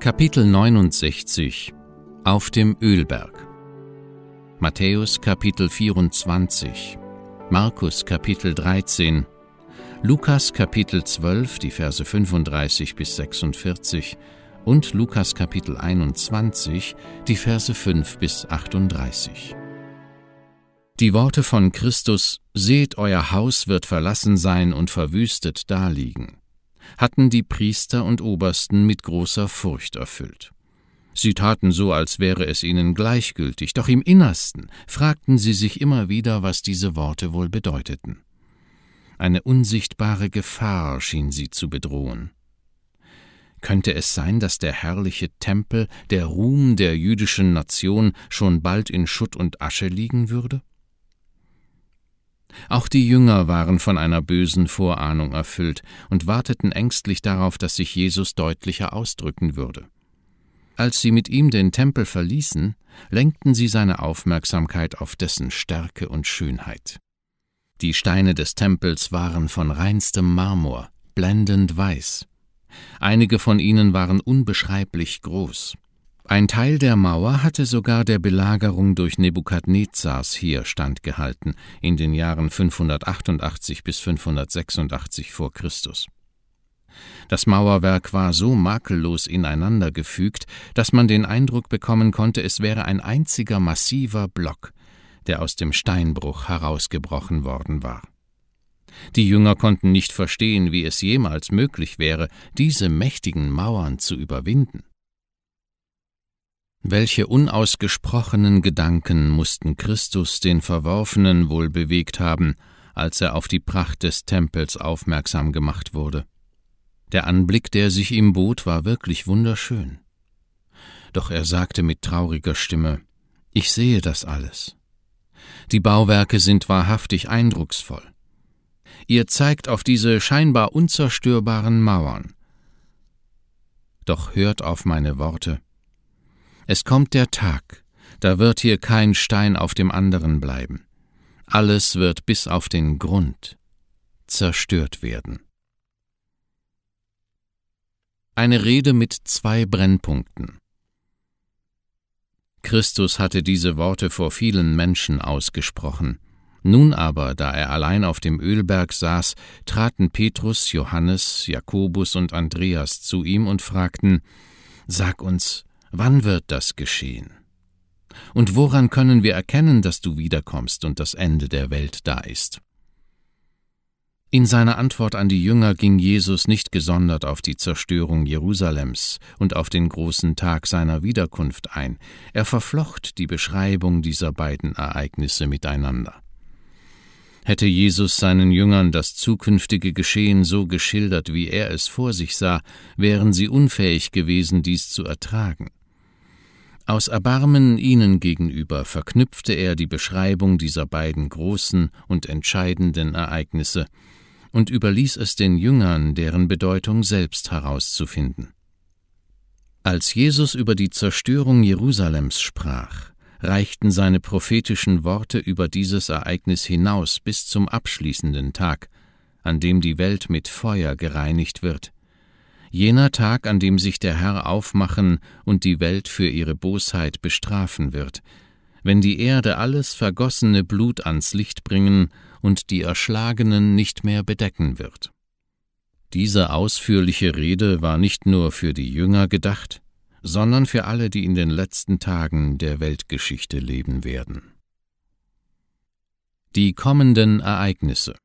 Kapitel 69 Auf dem Ölberg. Matthäus Kapitel 24, Markus Kapitel 13, Lukas Kapitel 12, die Verse 35 bis 46 und Lukas Kapitel 21, die Verse 5 bis 38. Die Worte von Christus: Seht, euer Haus wird verlassen sein und verwüstet daliegen, hatten die Priester und Obersten mit großer Furcht erfüllt. Sie taten so, als wäre es ihnen gleichgültig, doch im Innersten fragten sie sich immer wieder, was diese Worte wohl bedeuteten. Eine unsichtbare Gefahr schien sie zu bedrohen. Könnte es sein, dass der herrliche Tempel, der Ruhm der jüdischen Nation, schon bald in Schutt und Asche liegen würde? Auch die Jünger waren von einer bösen Vorahnung erfüllt und warteten ängstlich darauf, dass sich Jesus deutlicher ausdrücken würde. Als sie mit ihm den Tempel verließen, lenkten sie seine Aufmerksamkeit auf dessen Stärke und Schönheit. Die Steine des Tempels waren von reinstem Marmor, blendend weiß. Einige von ihnen waren unbeschreiblich groß. Ein Teil der Mauer hatte sogar der Belagerung durch Nebukadnezars Heer standgehalten in den Jahren 588 bis 586 vor Christus. Das Mauerwerk war so makellos ineinander gefügt, dass man den Eindruck bekommen konnte, es wäre ein einziger massiver Block, der aus dem Steinbruch herausgebrochen worden war. Die Jünger konnten nicht verstehen, wie es jemals möglich wäre, diese mächtigen Mauern zu überwinden. Welche unausgesprochenen Gedanken mussten Christus den Verworfenen wohl bewegt haben, als er auf die Pracht des Tempels aufmerksam gemacht wurde. Der Anblick, der sich ihm bot, war wirklich wunderschön. Doch er sagte mit trauriger Stimme: Ich sehe das alles. Die Bauwerke sind wahrhaftig eindrucksvoll. Ihr zeigt auf diese scheinbar unzerstörbaren Mauern. Doch hört auf meine Worte. Es kommt der Tag, da wird hier kein Stein auf dem anderen bleiben. Alles wird bis auf den Grund zerstört werden. Eine Rede mit 2 Brennpunkten. Christus hatte diese Worte vor vielen Menschen ausgesprochen. Nun aber, da er allein auf dem Ölberg saß, traten Petrus, Johannes, Jakobus und Andreas zu ihm und fragten: Sag uns, wann wird das geschehen? Und woran können wir erkennen, dass du wiederkommst und das Ende der Welt da ist? In seiner Antwort an die Jünger ging Jesus nicht gesondert auf die Zerstörung Jerusalems und auf den großen Tag seiner Wiederkunft ein. Er verflocht die Beschreibung dieser beiden Ereignisse miteinander. Hätte Jesus seinen Jüngern das zukünftige Geschehen so geschildert, wie er es vor sich sah, wären sie unfähig gewesen, dies zu ertragen. Aus Erbarmen ihnen gegenüber verknüpfte er die Beschreibung dieser beiden großen und entscheidenden Ereignisse und überließ es den Jüngern, deren Bedeutung selbst herauszufinden. Als Jesus über die Zerstörung Jerusalems sprach, reichten seine prophetischen Worte über dieses Ereignis hinaus bis zum abschließenden Tag, an dem die Welt mit Feuer gereinigt wird. Jener Tag, an dem sich der Herr aufmachen und die Welt für ihre Bosheit bestrafen wird, wenn die Erde alles vergossene Blut ans Licht bringen und die Erschlagenen nicht mehr bedecken wird. Diese ausführliche Rede war nicht nur für die Jünger gedacht, sondern für alle, die in den letzten Tagen der Weltgeschichte leben werden. Die kommenden Ereignisse.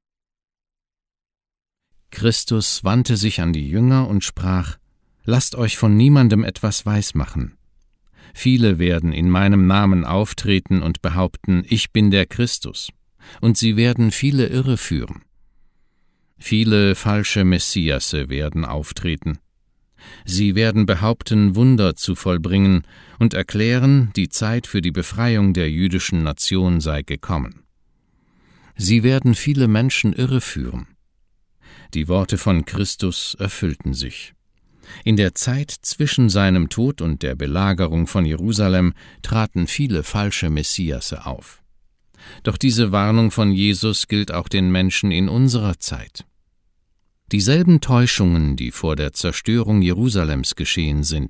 Christus wandte sich an die Jünger und sprach: Lasst euch von niemandem etwas weismachen. Viele werden in meinem Namen auftreten und behaupten, ich bin der Christus, und sie werden viele irreführen. Viele falsche Messiasse werden auftreten. Sie werden behaupten, Wunder zu vollbringen und erklären, die Zeit für die Befreiung der jüdischen Nation sei gekommen. Sie werden viele Menschen irreführen. Die Worte von Christus erfüllten sich. In der Zeit zwischen seinem Tod und der Belagerung von Jerusalem traten viele falsche Messiasse auf. Doch diese Warnung von Jesus gilt auch den Menschen in unserer Zeit. Dieselben Täuschungen, die vor der Zerstörung Jerusalems geschehen sind,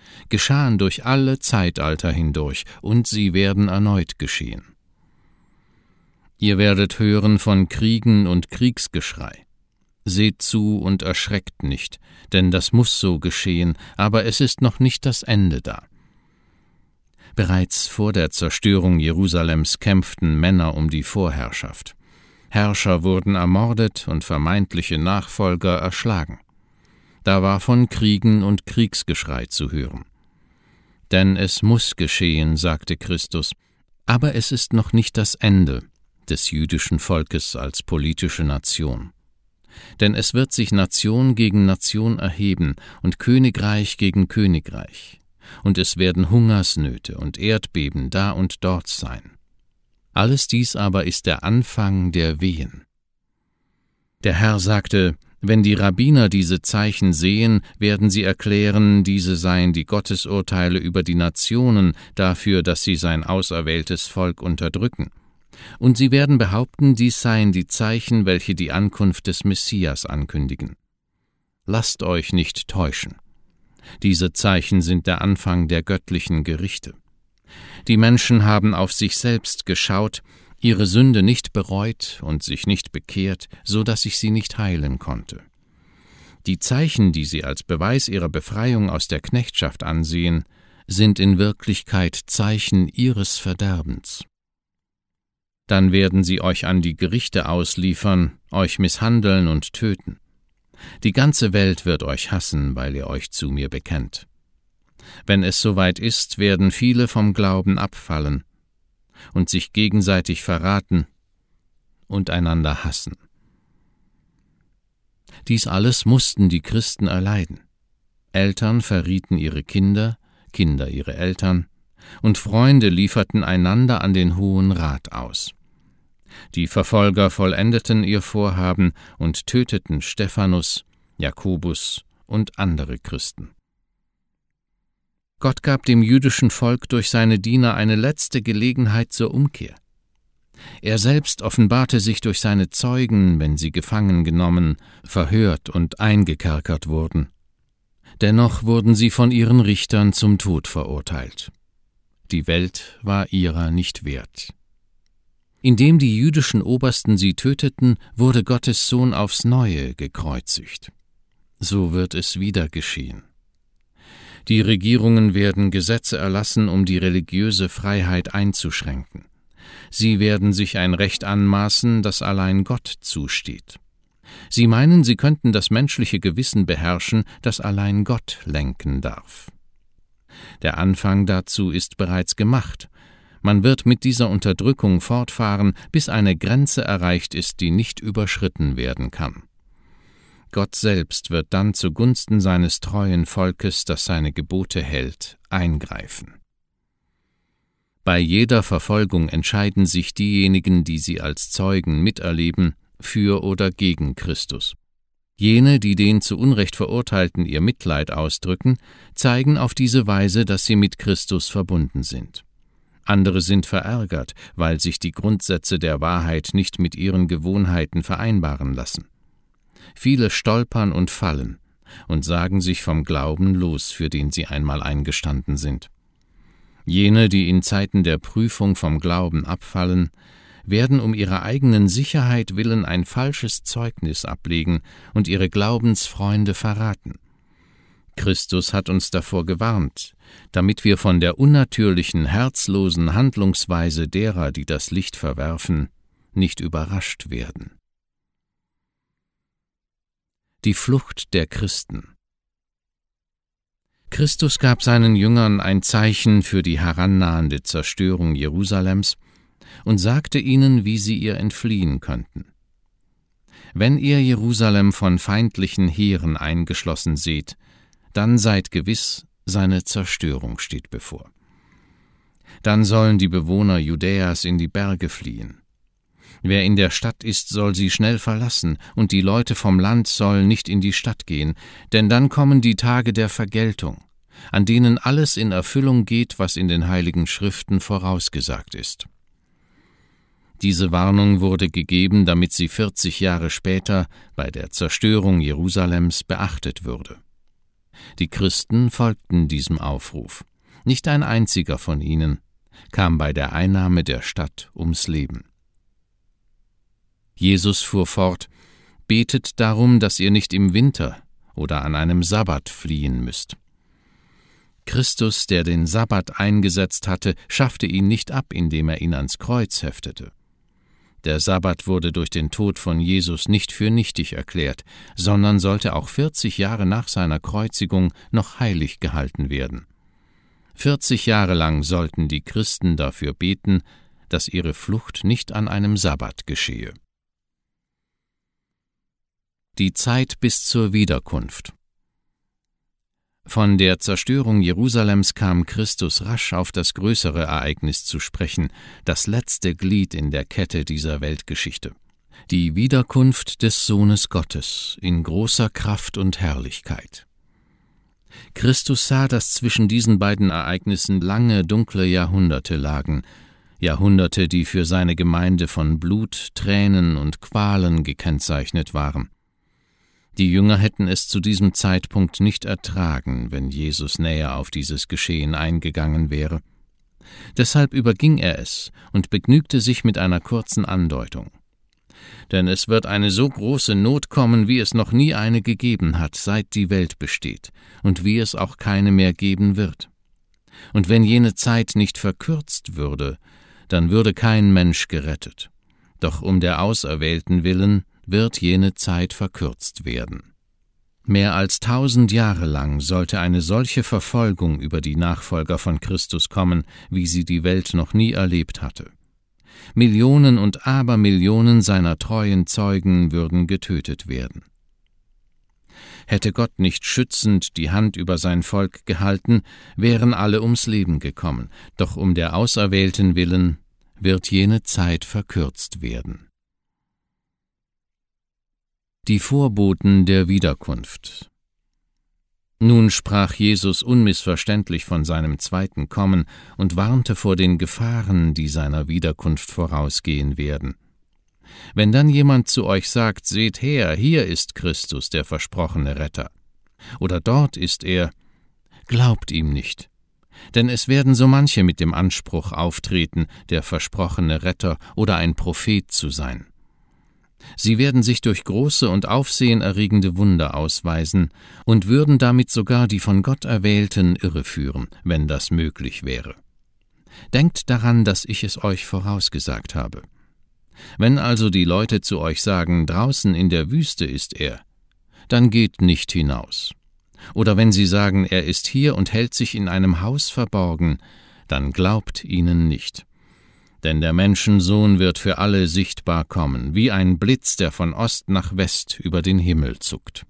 geschahen durch alle Zeitalter hindurch, und sie werden erneut geschehen. Ihr werdet hören von Kriegen und Kriegsgeschrei. Seht zu und erschreckt nicht, denn das muss so geschehen, aber es ist noch nicht das Ende da. Bereits vor der Zerstörung Jerusalems kämpften Männer um die Vorherrschaft. Herrscher wurden ermordet und vermeintliche Nachfolger erschlagen. Da war von Kriegen und Kriegsgeschrei zu hören. Denn es muss geschehen, sagte Christus, aber es ist noch nicht das Ende des jüdischen Volkes als politische Nation. Denn es wird sich Nation gegen Nation erheben und Königreich gegen Königreich, und es werden Hungersnöte und Erdbeben da und dort sein. Alles dies aber ist der Anfang der Wehen. Der Herr sagte, wenn die Rabbiner diese Zeichen sehen, werden sie erklären, diese seien die Gottesurteile über die Nationen dafür, dass sie sein auserwähltes Volk unterdrücken. Und sie werden behaupten, dies seien die Zeichen, welche die Ankunft des Messias ankündigen. Lasst euch nicht täuschen. Diese Zeichen sind der Anfang der göttlichen Gerichte. Die Menschen haben auf sich selbst geschaut, ihre Sünde nicht bereut und sich nicht bekehrt, so dass ich sie nicht heilen konnte. Die Zeichen, die sie als Beweis ihrer Befreiung aus der Knechtschaft ansehen, sind in Wirklichkeit Zeichen ihres Verderbens. Dann werden sie euch an die Gerichte ausliefern, euch misshandeln und töten. Die ganze Welt wird euch hassen, weil ihr euch zu mir bekennt. Wenn es soweit ist, werden viele vom Glauben abfallen und sich gegenseitig verraten und einander hassen. Dies alles mussten die Christen erleiden. Eltern verrieten ihre Kinder, Kinder ihre Eltern, und Freunde lieferten einander an den Hohen Rat aus. Die Verfolger vollendeten ihr Vorhaben und töteten Stephanus, Jakobus und andere Christen. Gott gab dem jüdischen Volk durch seine Diener eine letzte Gelegenheit zur Umkehr. Er selbst offenbarte sich durch seine Zeugen, wenn sie gefangen genommen, verhört und eingekerkert wurden. Dennoch wurden sie von ihren Richtern zum Tod verurteilt. Die Welt war ihrer nicht wert. Indem die jüdischen Obersten sie töteten, wurde Gottes Sohn aufs Neue gekreuzigt. So wird es wieder geschehen. Die Regierungen werden Gesetze erlassen, um die religiöse Freiheit einzuschränken. Sie werden sich ein Recht anmaßen, das allein Gott zusteht. Sie meinen, sie könnten das menschliche Gewissen beherrschen, das allein Gott lenken darf. Der Anfang dazu ist bereits gemacht. Man wird mit dieser Unterdrückung fortfahren, bis eine Grenze erreicht ist, die nicht überschritten werden kann. Gott selbst wird dann zugunsten seines treuen Volkes, das seine Gebote hält, eingreifen. Bei jeder Verfolgung entscheiden sich diejenigen, die sie als Zeugen miterleben, für oder gegen Christus. Jene, die den zu Unrecht Verurteilten ihr Mitleid ausdrücken, zeigen auf diese Weise, dass sie mit Christus verbunden sind. Andere sind verärgert, weil sich die Grundsätze der Wahrheit nicht mit ihren Gewohnheiten vereinbaren lassen. Viele stolpern und fallen und sagen sich vom Glauben los, für den sie einmal eingestanden sind. Jene, die in Zeiten der Prüfung vom Glauben abfallen, werden um ihrer eigenen Sicherheit willen ein falsches Zeugnis ablegen und ihre Glaubensfreunde verraten. Christus hat uns davor gewarnt, damit wir von der unnatürlichen, herzlosen Handlungsweise derer, die das Licht verwerfen, nicht überrascht werden. Die Flucht der Christen. Christus gab seinen Jüngern ein Zeichen für die herannahende Zerstörung Jerusalems und sagte ihnen, wie sie ihr entfliehen könnten. Wenn ihr Jerusalem von feindlichen Heeren eingeschlossen seht, dann seid gewiss, seine Zerstörung steht bevor. Dann sollen die Bewohner Judäas in die Berge fliehen. Wer in der Stadt ist, soll sie schnell verlassen, und die Leute vom Land sollen nicht in die Stadt gehen, denn dann kommen die Tage der Vergeltung, an denen alles in Erfüllung geht, was in den Heiligen Schriften vorausgesagt ist. Diese Warnung wurde gegeben, damit sie 40 Jahre später bei der Zerstörung Jerusalems beachtet würde. Die Christen folgten diesem Aufruf. Nicht ein einziger von ihnen kam bei der Einnahme der Stadt ums Leben. Jesus fuhr fort: »Betet darum, dass ihr nicht im Winter oder an einem Sabbat fliehen müsst.« Christus, der den Sabbat eingesetzt hatte, schaffte ihn nicht ab, indem er ihn ans Kreuz heftete. Der Sabbat wurde durch den Tod von Jesus nicht für nichtig erklärt, sondern sollte auch 40 Jahre nach seiner Kreuzigung noch heilig gehalten werden. 40 Jahre lang sollten die Christen dafür beten, dass ihre Flucht nicht an einem Sabbat geschehe. Die Zeit bis zur Wiederkunft. Von der Zerstörung Jerusalems kam Christus rasch auf das größere Ereignis zu sprechen, das letzte Glied in der Kette dieser Weltgeschichte: die Wiederkunft des Sohnes Gottes in großer Kraft und Herrlichkeit. Christus sah, dass zwischen diesen beiden Ereignissen lange, dunkle Jahrhunderte lagen, Jahrhunderte, die für seine Gemeinde von Blut, Tränen und Qualen gekennzeichnet waren. Die Jünger hätten es zu diesem Zeitpunkt nicht ertragen, wenn Jesus näher auf dieses Geschehen eingegangen wäre. Deshalb überging er es und begnügte sich mit einer kurzen Andeutung. Denn es wird eine so große Not kommen, wie es noch nie eine gegeben hat, seit die Welt besteht, und wie es auch keine mehr geben wird. Und wenn jene Zeit nicht verkürzt würde, dann würde kein Mensch gerettet. Doch um der Auserwählten willen wird jene Zeit verkürzt werden. Mehr als 1000 Jahre lang sollte eine solche Verfolgung über die Nachfolger von Christus kommen, wie sie die Welt noch nie erlebt hatte. Millionen und Abermillionen seiner treuen Zeugen würden getötet werden. Hätte Gott nicht schützend die Hand über sein Volk gehalten, wären alle ums Leben gekommen, doch um der Auserwählten willen wird jene Zeit verkürzt werden. Die Vorboten der Wiederkunft. Nun sprach Jesus unmissverständlich von seinem zweiten Kommen und warnte vor den Gefahren, die seiner Wiederkunft vorausgehen werden. Wenn dann jemand zu euch sagt: »Seht her, hier ist Christus, der versprochene Retter«, oder »Dort ist er«, glaubt ihm nicht. Denn es werden so manche mit dem Anspruch auftreten, der versprochene Retter oder ein Prophet zu sein. Sie werden sich durch große und aufsehenerregende Wunder ausweisen und würden damit sogar die von Gott Erwählten irreführen, wenn das möglich wäre. Denkt daran, dass ich es euch vorausgesagt habe. Wenn also die Leute zu euch sagen: »Draußen in der Wüste ist er«, dann geht nicht hinaus. Oder wenn sie sagen: »Er ist hier und hält sich in einem Haus verborgen«, dann glaubt ihnen nicht. Denn der Menschensohn wird für alle sichtbar kommen, wie ein Blitz, der von Ost nach West über den Himmel zuckt.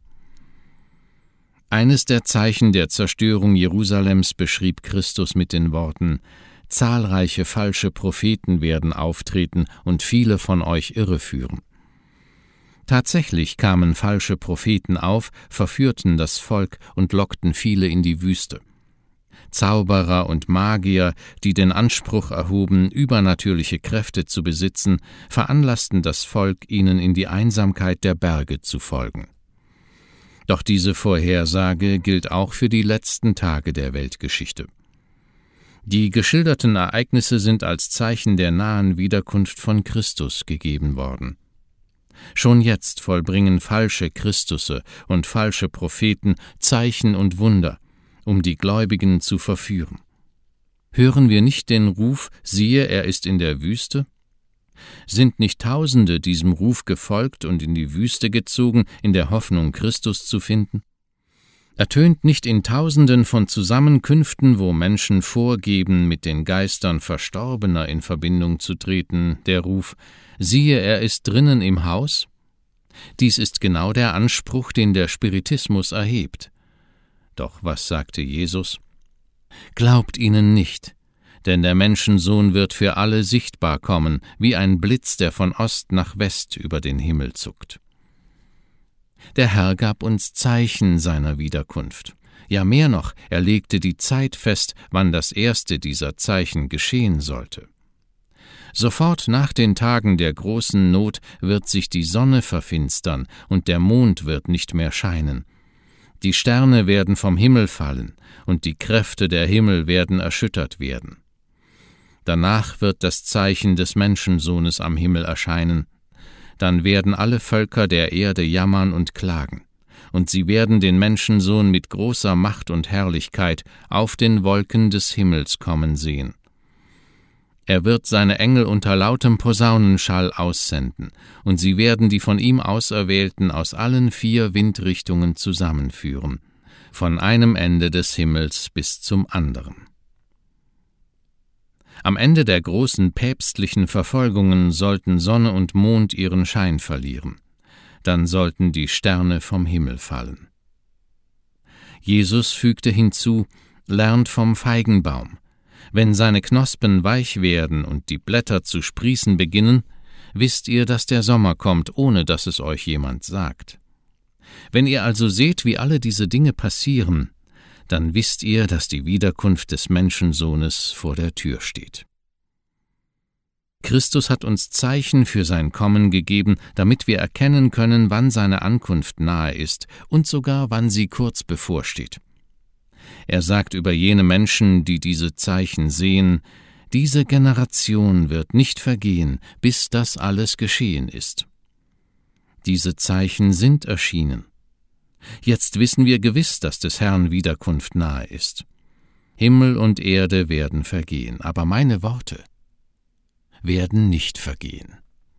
Eines der Zeichen der Zerstörung Jerusalems beschrieb Christus mit den Worten: »Zahlreiche falsche Propheten werden auftreten und viele von euch irreführen.« Tatsächlich kamen falsche Propheten auf, verführten das Volk und lockten viele in die Wüste. Zauberer und Magier, die den Anspruch erhoben, übernatürliche Kräfte zu besitzen, veranlassten das Volk, ihnen in die Einsamkeit der Berge zu folgen. Doch diese Vorhersage gilt auch für die letzten Tage der Weltgeschichte. Die geschilderten Ereignisse sind als Zeichen der nahen Wiederkunft von Christus gegeben worden. Schon jetzt vollbringen falsche Christusse und falsche Propheten Zeichen und Wunder, um die Gläubigen zu verführen. Hören wir nicht den Ruf: »Siehe, er ist in der Wüste«? Sind nicht Tausende diesem Ruf gefolgt und in die Wüste gezogen, in der Hoffnung, Christus zu finden? Ertönt nicht in Tausenden von Zusammenkünften, wo Menschen vorgeben, mit den Geistern Verstorbener in Verbindung zu treten, der Ruf: »Siehe, er ist drinnen im Haus«? Dies ist genau der Anspruch, den der Spiritismus erhebt. Doch was sagte Jesus? Glaubt ihnen nicht, denn der Menschensohn wird für alle sichtbar kommen, wie ein Blitz, der von Ost nach West über den Himmel zuckt. Der Herr gab uns Zeichen seiner Wiederkunft. Ja, mehr noch, er legte die Zeit fest, wann das erste dieser Zeichen geschehen sollte. Sofort nach den Tagen der großen Not wird sich die Sonne verfinstern und der Mond wird nicht mehr scheinen. Die Sterne werden vom Himmel fallen, und die Kräfte der Himmel werden erschüttert werden. Danach wird das Zeichen des Menschensohnes am Himmel erscheinen. Dann werden alle Völker der Erde jammern und klagen, und sie werden den Menschensohn mit großer Macht und Herrlichkeit auf den Wolken des Himmels kommen sehen. Er wird seine Engel unter lautem Posaunenschall aussenden, und sie werden die von ihm Auserwählten aus allen 4 Windrichtungen zusammenführen, von einem Ende des Himmels bis zum anderen. Am Ende der großen päpstlichen Verfolgungen sollten Sonne und Mond ihren Schein verlieren. Dann sollten die Sterne vom Himmel fallen. Jesus fügte hinzu: Lernt vom Feigenbaum. Wenn seine Knospen weich werden und die Blätter zu sprießen beginnen, wisst ihr, dass der Sommer kommt, ohne dass es euch jemand sagt. Wenn ihr also seht, wie alle diese Dinge passieren, dann wisst ihr, dass die Wiederkunft des Menschensohnes vor der Tür steht. Christus hat uns Zeichen für sein Kommen gegeben, damit wir erkennen können, wann seine Ankunft nahe ist und sogar wann sie kurz bevorsteht. Er sagt über jene Menschen, die diese Zeichen sehen: Diese Generation wird nicht vergehen, bis das alles geschehen ist. Diese Zeichen sind erschienen. Jetzt wissen wir gewiss, dass des Herrn Wiederkunft nahe ist. Himmel und Erde werden vergehen, aber meine Worte werden nicht vergehen.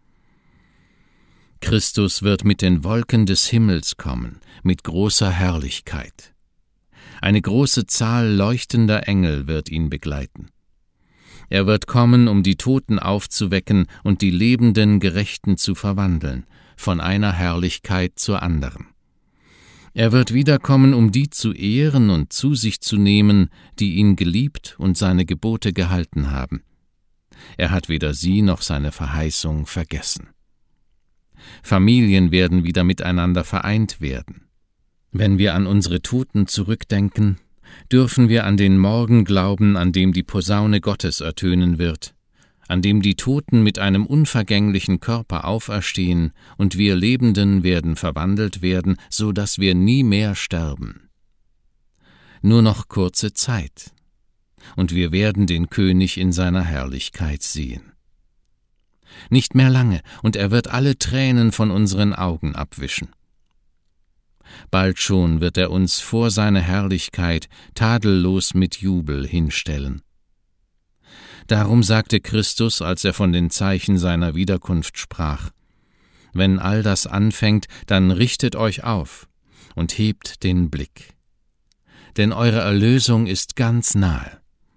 Christus wird mit den Wolken des Himmels kommen, mit großer Herrlichkeit. Eine große Zahl leuchtender Engel wird ihn begleiten. Er wird kommen, um die Toten aufzuwecken und die lebenden Gerechten zu verwandeln, von einer Herrlichkeit zur anderen. Er wird wiederkommen, um die zu ehren und zu sich zu nehmen, die ihn geliebt und seine Gebote gehalten haben. Er hat weder sie noch seine Verheißung vergessen. Familien werden wieder miteinander vereint werden. Wenn wir an unsere Toten zurückdenken, dürfen wir an den Morgen glauben, an dem die Posaune Gottes ertönen wird, an dem die Toten mit einem unvergänglichen Körper auferstehen und wir Lebenden werden verwandelt werden, so dass wir nie mehr sterben. Nur noch kurze Zeit, und wir werden den König in seiner Herrlichkeit sehen. Nicht mehr lange, und er wird alle Tränen von unseren Augen abwischen. Bald schon wird er uns vor seine Herrlichkeit tadellos mit Jubel hinstellen. Darum sagte Christus, als er von den Zeichen seiner Wiederkunft sprach: Wenn all das anfängt, dann richtet euch auf und hebt den Blick, denn eure Erlösung ist ganz nahe.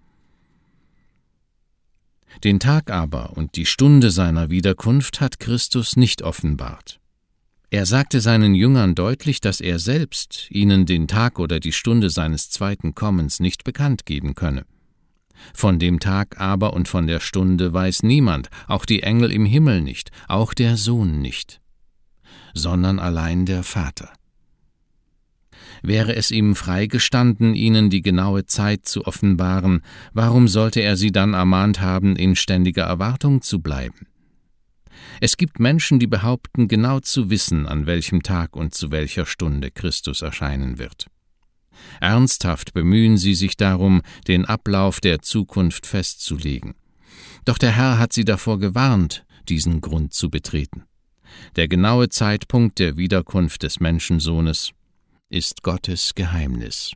Den Tag aber und die Stunde seiner Wiederkunft hat Christus nicht offenbart. Er sagte seinen Jüngern deutlich, dass er selbst ihnen den Tag oder die Stunde seines zweiten Kommens nicht bekannt geben könne. Von dem Tag aber und von der Stunde weiß niemand, auch die Engel im Himmel nicht, auch der Sohn nicht, sondern allein der Vater. Wäre es ihm freigestanden, ihnen die genaue Zeit zu offenbaren, warum sollte er sie dann ermahnt haben, in ständiger Erwartung zu bleiben? Es gibt Menschen, die behaupten, genau zu wissen, an welchem Tag und zu welcher Stunde Christus erscheinen wird. Ernsthaft bemühen sie sich darum, den Ablauf der Zukunft festzulegen. Doch der Herr hat sie davor gewarnt, diesen Grund zu betreten. Der genaue Zeitpunkt der Wiederkunft des Menschensohnes ist Gottes Geheimnis.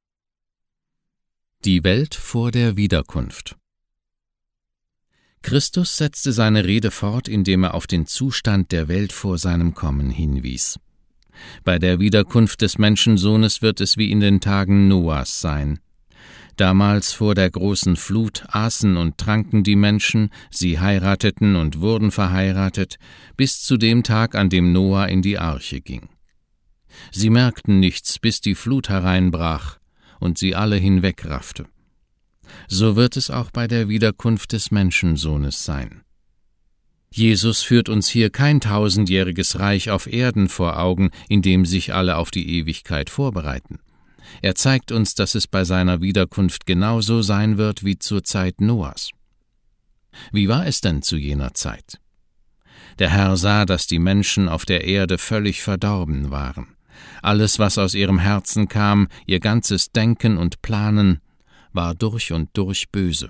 Die Welt vor der Wiederkunft. Christus setzte seine Rede fort, indem er auf den Zustand der Welt vor seinem Kommen hinwies. Bei der Wiederkunft des Menschensohnes wird es wie in den Tagen Noahs sein. Damals vor der großen Flut aßen und tranken die Menschen, sie heirateten und wurden verheiratet, bis zu dem Tag, an dem Noah in die Arche ging. Sie merkten nichts, bis die Flut hereinbrach und sie alle hinwegraffte. So wird es auch bei der Wiederkunft des Menschensohnes sein. Jesus führt uns hier kein 1000-jähriges Reich auf Erden vor Augen, in dem sich alle auf die Ewigkeit vorbereiten. Er zeigt uns, dass es bei seiner Wiederkunft genauso sein wird wie zur Zeit Noahs. Wie war es denn zu jener Zeit? Der Herr sah, dass die Menschen auf der Erde völlig verdorben waren. Alles, was aus ihrem Herzen kam, ihr ganzes Denken und Planen, war durch und durch böse.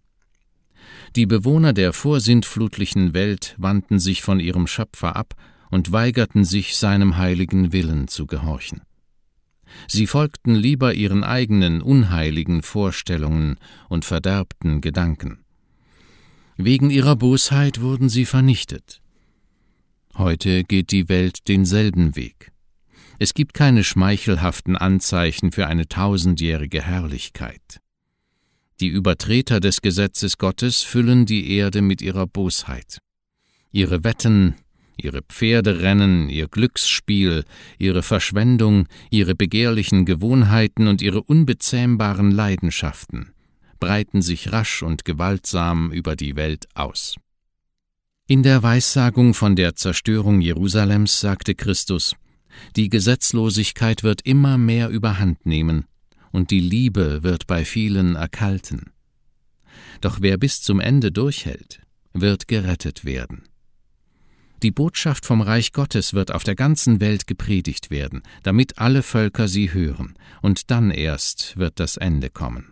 Die Bewohner der vorsintflutlichen Welt wandten sich von ihrem Schöpfer ab und weigerten sich, seinem heiligen Willen zu gehorchen. Sie folgten lieber ihren eigenen unheiligen Vorstellungen und verderbten Gedanken. Wegen ihrer Bosheit wurden sie vernichtet. Heute geht die Welt denselben Weg. Es gibt keine schmeichelhaften Anzeichen für eine tausendjährige Herrlichkeit. Die Übertreter des Gesetzes Gottes füllen die Erde mit ihrer Bosheit. Ihre Wetten, ihre Pferderennen, ihr Glücksspiel, ihre Verschwendung, ihre begehrlichen Gewohnheiten und ihre unbezähmbaren Leidenschaften breiten sich rasch und gewaltsam über die Welt aus. In der Weissagung von der Zerstörung Jerusalems sagte Christus: Die Gesetzlosigkeit wird immer mehr überhand nehmen, und die Liebe wird bei vielen erkalten. Doch wer bis zum Ende durchhält, wird gerettet werden. Die Botschaft vom Reich Gottes wird auf der ganzen Welt gepredigt werden, damit alle Völker sie hören, und dann erst wird das Ende kommen.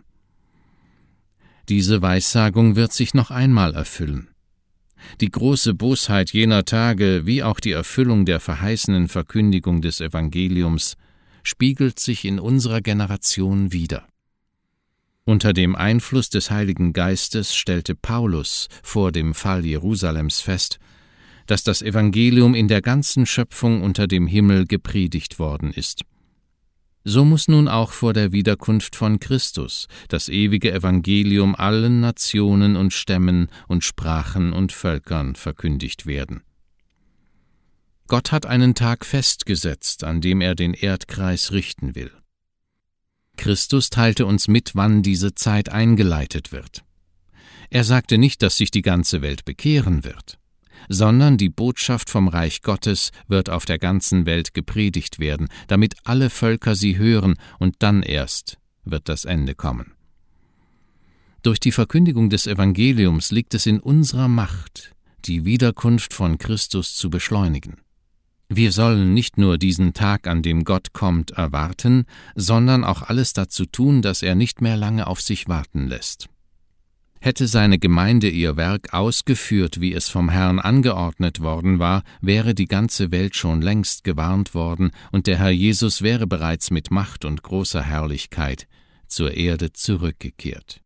Diese Weissagung wird sich noch einmal erfüllen. Die große Bosheit jener Tage, wie auch die Erfüllung der verheißenen Verkündigung des Evangeliums, spiegelt sich in unserer Generation wider. Unter dem Einfluss des Heiligen Geistes stellte Paulus vor dem Fall Jerusalems fest, dass das Evangelium in der ganzen Schöpfung unter dem Himmel gepredigt worden ist. So muss nun auch vor der Wiederkunft von Christus das ewige Evangelium allen Nationen und Stämmen und Sprachen und Völkern verkündigt werden. Gott hat einen Tag festgesetzt, an dem er den Erdkreis richten will. Christus teilte uns mit, wann diese Zeit eingeleitet wird. Er sagte nicht, dass sich die ganze Welt bekehren wird, sondern die Botschaft vom Reich Gottes wird auf der ganzen Welt gepredigt werden, damit alle Völker sie hören, und dann erst wird das Ende kommen. Durch die Verkündigung des Evangeliums liegt es in unserer Macht, die Wiederkunft von Christus zu beschleunigen. Wir sollen nicht nur diesen Tag, an dem Gott kommt, erwarten, sondern auch alles dazu tun, dass er nicht mehr lange auf sich warten lässt. Hätte seine Gemeinde ihr Werk ausgeführt, wie es vom Herrn angeordnet worden war, wäre die ganze Welt schon längst gewarnt worden, und der Herr Jesus wäre bereits mit Macht und großer Herrlichkeit zur Erde zurückgekehrt.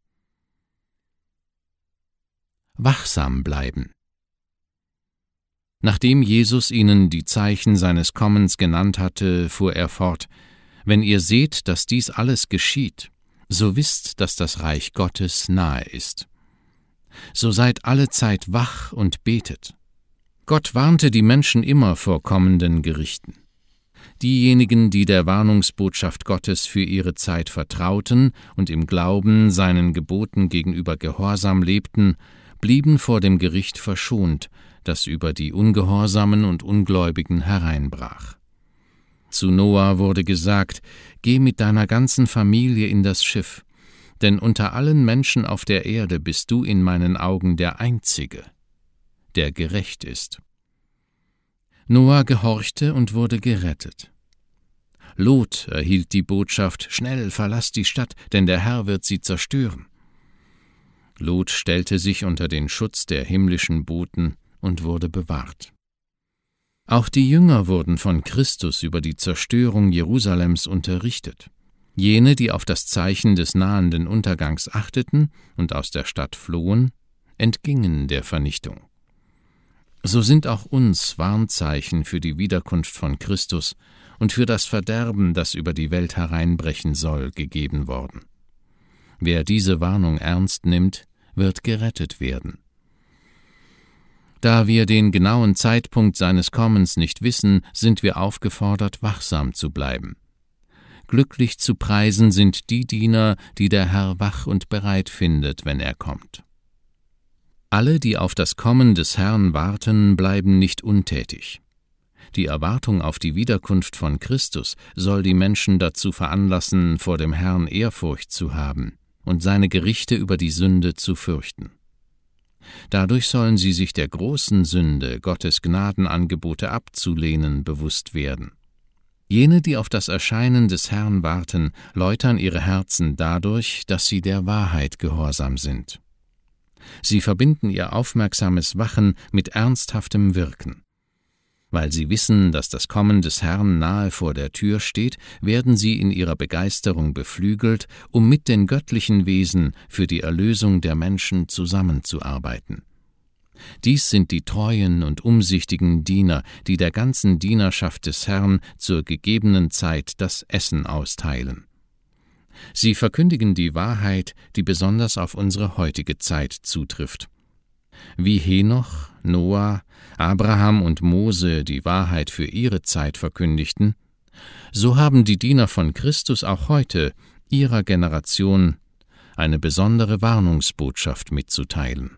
Wachsam bleiben. Nachdem Jesus ihnen die Zeichen seines Kommens genannt hatte, fuhr er fort: Wenn ihr seht, dass dies alles geschieht, so wisst, dass das Reich Gottes nahe ist. So seid allezeit wach und betet. Gott warnte die Menschen immer vor kommenden Gerichten. Diejenigen, die der Warnungsbotschaft Gottes für ihre Zeit vertrauten und im Glauben seinen Geboten gegenüber gehorsam lebten, blieben vor dem Gericht verschont, das über die Ungehorsamen und Ungläubigen hereinbrach. Zu Noah wurde gesagt: Geh mit deiner ganzen Familie in das Schiff, denn unter allen Menschen auf der Erde bist du in meinen Augen der Einzige, der gerecht ist. Noah gehorchte und wurde gerettet. Lot erhielt die Botschaft: Schnell, verlass die Stadt, denn der Herr wird sie zerstören. Lot stellte sich unter den Schutz der himmlischen Boten und wurde bewahrt. Auch die Jünger wurden von Christus über die Zerstörung Jerusalems unterrichtet. Jene, die auf das Zeichen des nahenden Untergangs achteten und aus der Stadt flohen, entgingen der Vernichtung. So sind auch uns Warnzeichen für die Wiederkunft von Christus und für das Verderben, das über die Welt hereinbrechen soll, gegeben worden. Wer diese Warnung ernst nimmt, wird gerettet werden. Da wir den genauen Zeitpunkt seines Kommens nicht wissen, sind wir aufgefordert, wachsam zu bleiben. Glücklich zu preisen sind die Diener, die der Herr wach und bereit findet, wenn er kommt. Alle, die auf das Kommen des Herrn warten, bleiben nicht untätig. Die Erwartung auf die Wiederkunft von Christus soll die Menschen dazu veranlassen, vor dem Herrn Ehrfurcht zu haben und seine Gerichte über die Sünde zu fürchten. Dadurch sollen sie sich der großen Sünde, Gottes Gnadenangebote abzulehnen, bewusst werden. Jene, die auf das Erscheinen des Herrn warten, läutern ihre Herzen dadurch, dass sie der Wahrheit gehorsam sind. Sie verbinden ihr aufmerksames Wachen mit ernsthaftem Wirken. Weil sie wissen, dass das Kommen des Herrn nahe vor der Tür steht, werden sie in ihrer Begeisterung beflügelt, um mit den göttlichen Wesen für die Erlösung der Menschen zusammenzuarbeiten. Dies sind die treuen und umsichtigen Diener, die der ganzen Dienerschaft des Herrn zur gegebenen Zeit das Essen austeilen. Sie verkündigen die Wahrheit, die besonders auf unsere heutige Zeit zutrifft. Wie Henoch, Noah, Abraham und Mose die Wahrheit für ihre Zeit verkündigten, so haben die Diener von Christus auch heute ihrer Generation eine besondere Warnungsbotschaft mitzuteilen.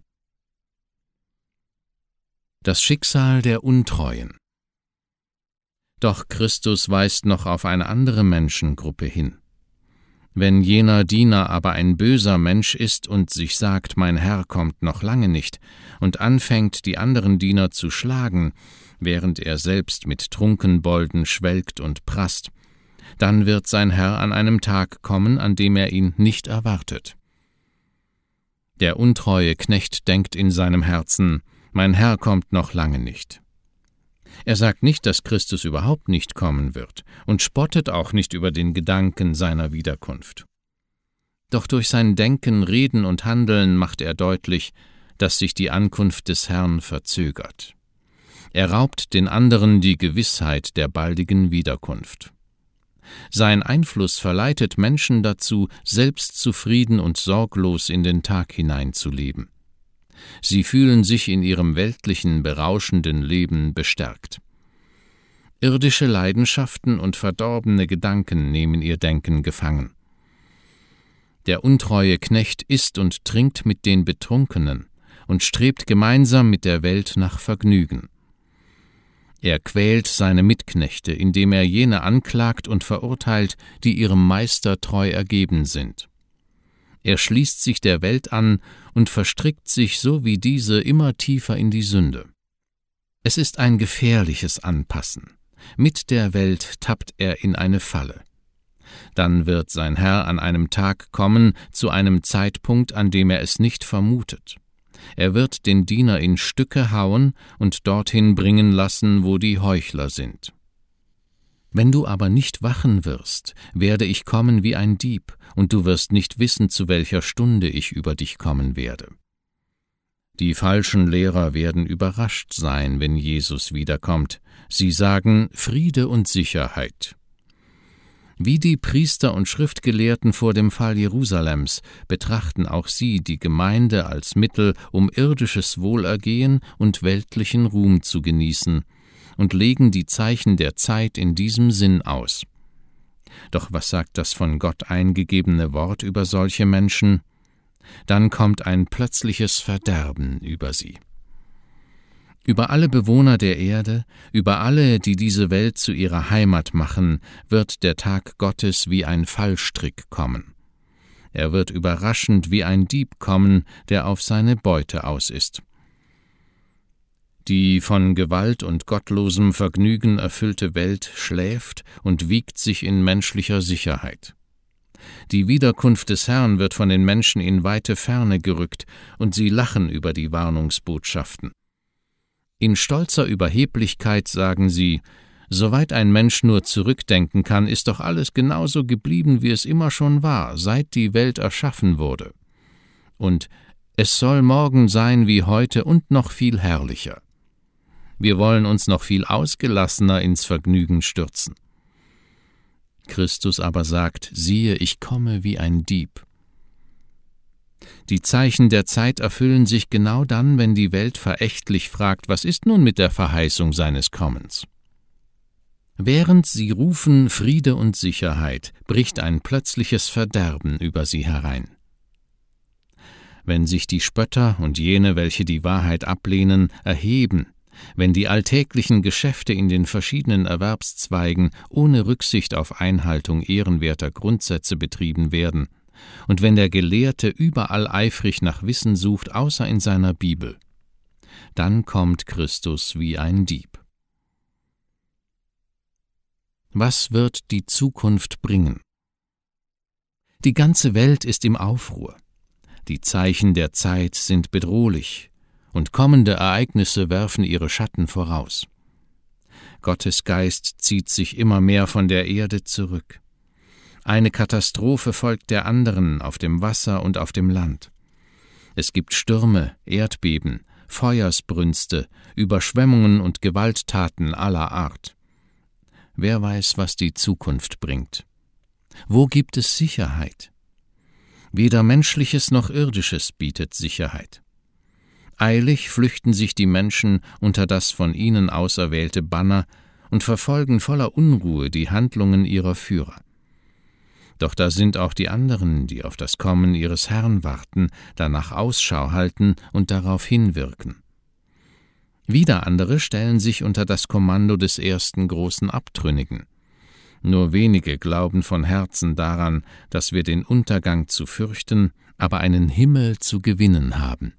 Das Schicksal der Untreuen. Doch Christus weist noch auf eine andere Menschengruppe hin. Wenn jener Diener aber ein böser Mensch ist und sich sagt, mein Herr kommt noch lange nicht, und anfängt, die anderen Diener zu schlagen, während er selbst mit Trunkenbolden schwelgt und prasst, dann wird sein Herr an einem Tag kommen, an dem er ihn nicht erwartet. Der untreue Knecht denkt in seinem Herzen, mein Herr kommt noch lange nicht. Er sagt nicht, dass Christus überhaupt nicht kommen wird und spottet auch nicht über den Gedanken seiner Wiederkunft. Doch durch sein Denken, Reden und Handeln macht er deutlich, dass sich die Ankunft des Herrn verzögert. Er raubt den anderen die Gewissheit der baldigen Wiederkunft. Sein Einfluss verleitet Menschen dazu, selbstzufrieden und sorglos in den Tag hineinzuleben. Sie fühlen sich in ihrem weltlichen, berauschenden Leben bestärkt. Irdische Leidenschaften und verdorbene Gedanken nehmen ihr Denken gefangen. Der untreue Knecht isst und trinkt mit den Betrunkenen und strebt gemeinsam mit der Welt nach Vergnügen. Er quält seine Mitknechte, indem er jene anklagt und verurteilt, die ihrem Meister treu ergeben sind. Er schließt sich der Welt an und verstrickt sich so wie diese immer tiefer in die Sünde. Es ist ein gefährliches Anpassen. Mit der Welt tappt er in eine Falle. Dann wird sein Herr an einem Tag kommen, zu einem Zeitpunkt, an dem er es nicht vermutet. Er wird den Diener in Stücke hauen und dorthin bringen lassen, wo die Heuchler sind. Wenn du aber nicht wachen wirst, werde ich kommen wie ein Dieb, und du wirst nicht wissen, zu welcher Stunde ich über dich kommen werde. Die falschen Lehrer werden überrascht sein, wenn Jesus wiederkommt. Sie sagen Friede und Sicherheit. Wie die Priester und Schriftgelehrten vor dem Fall Jerusalems betrachten auch sie die Gemeinde als Mittel, um irdisches Wohlergehen und weltlichen Ruhm zu genießen, und legen die Zeichen der Zeit in diesem Sinn aus. Doch was sagt das von Gott eingegebene Wort über solche Menschen? Dann kommt ein plötzliches Verderben über sie. Über alle Bewohner der Erde, über alle, die diese Welt zu ihrer Heimat machen, wird der Tag Gottes wie ein Fallstrick kommen. Er wird überraschend wie ein Dieb kommen, der auf seine Beute aus ist. Die von Gewalt und gottlosem Vergnügen erfüllte Welt schläft und wiegt sich in menschlicher Sicherheit. Die Wiederkunft des Herrn wird von den Menschen in weite Ferne gerückt, und sie lachen über die Warnungsbotschaften. In stolzer Überheblichkeit sagen sie, soweit ein Mensch nur zurückdenken kann, ist doch alles genauso geblieben, wie es immer schon war, seit die Welt erschaffen wurde. Und es soll morgen sein wie heute und noch viel herrlicher. Wir wollen uns noch viel ausgelassener ins Vergnügen stürzen. Christus aber sagt, siehe, ich komme wie ein Dieb. Die Zeichen der Zeit erfüllen sich genau dann, wenn die Welt verächtlich fragt, was ist nun mit der Verheißung seines Kommens? Während sie rufen Friede und Sicherheit, bricht ein plötzliches Verderben über sie herein. Wenn sich die Spötter und jene, welche die Wahrheit ablehnen, erheben, wenn die alltäglichen Geschäfte in den verschiedenen Erwerbszweigen ohne Rücksicht auf Einhaltung ehrenwerter Grundsätze betrieben werden, und wenn der Gelehrte überall eifrig nach Wissen sucht, außer in seiner Bibel, dann kommt Christus wie ein Dieb. Was wird die Zukunft bringen? Die ganze Welt ist im Aufruhr. Die Zeichen der Zeit sind bedrohlich, und kommende Ereignisse werfen ihre Schatten voraus. Gottes Geist zieht sich immer mehr von der Erde zurück. Eine Katastrophe folgt der anderen auf dem Wasser und auf dem Land. Es gibt Stürme, Erdbeben, Feuersbrünste, Überschwemmungen und Gewalttaten aller Art. Wer weiß, was die Zukunft bringt? Wo gibt es Sicherheit? Weder Menschliches noch Irdisches bietet Sicherheit. Eilig flüchten sich die Menschen unter das von ihnen auserwählte Banner und verfolgen voller Unruhe die Handlungen ihrer Führer. Doch da sind auch die anderen, die auf das Kommen ihres Herrn warten, danach Ausschau halten und darauf hinwirken. Wieder andere stellen sich unter das Kommando des ersten großen Abtrünnigen. Nur wenige glauben von Herzen daran, dass wir den Untergang zu fürchten, aber einen Himmel zu gewinnen haben.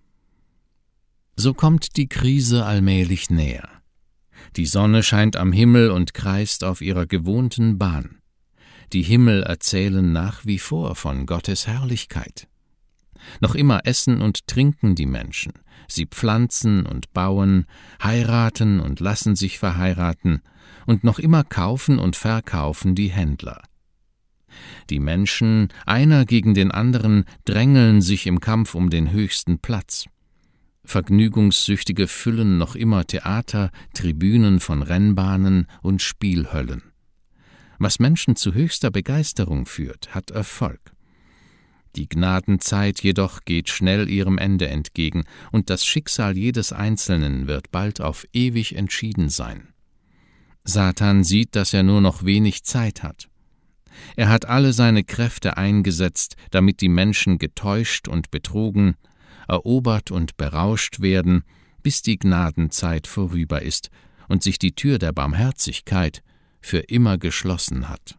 So kommt die Krise allmählich näher. Die Sonne scheint am Himmel und kreist auf ihrer gewohnten Bahn. Die Himmel erzählen nach wie vor von Gottes Herrlichkeit. Noch immer essen und trinken die Menschen. Sie pflanzen und bauen, heiraten und lassen sich verheiraten, und noch immer kaufen und verkaufen die Händler. Die Menschen, einer gegen den anderen, drängeln sich im Kampf um den höchsten Platz. Vergnügungssüchtige füllen noch immer Theater, Tribünen von Rennbahnen und Spielhöllen. Was Menschen zu höchster Begeisterung führt, hat Erfolg. Die Gnadenzeit jedoch geht schnell ihrem Ende entgegen, und das Schicksal jedes Einzelnen wird bald auf ewig entschieden sein. Satan sieht, dass er nur noch wenig Zeit hat. Er hat alle seine Kräfte eingesetzt, damit die Menschen getäuscht und betrogen, erobert und berauscht werden, bis die Gnadenzeit vorüber ist und sich die Tür der Barmherzigkeit für immer geschlossen hat.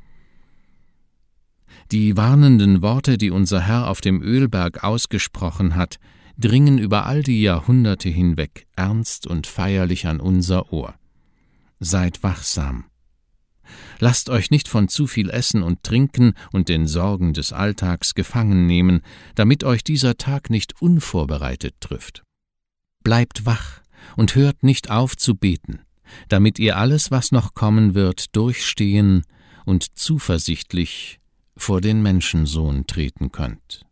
Die warnenden Worte, die unser Herr auf dem Ölberg ausgesprochen hat, dringen über all die Jahrhunderte hinweg ernst und feierlich an unser Ohr. Seid wachsam. Lasst euch nicht von zu viel Essen und Trinken und den Sorgen des Alltags gefangen nehmen, damit euch dieser Tag nicht unvorbereitet trifft. Bleibt wach und hört nicht auf zu beten, damit ihr alles, was noch kommen wird, durchstehen und zuversichtlich vor den Menschensohn treten könnt.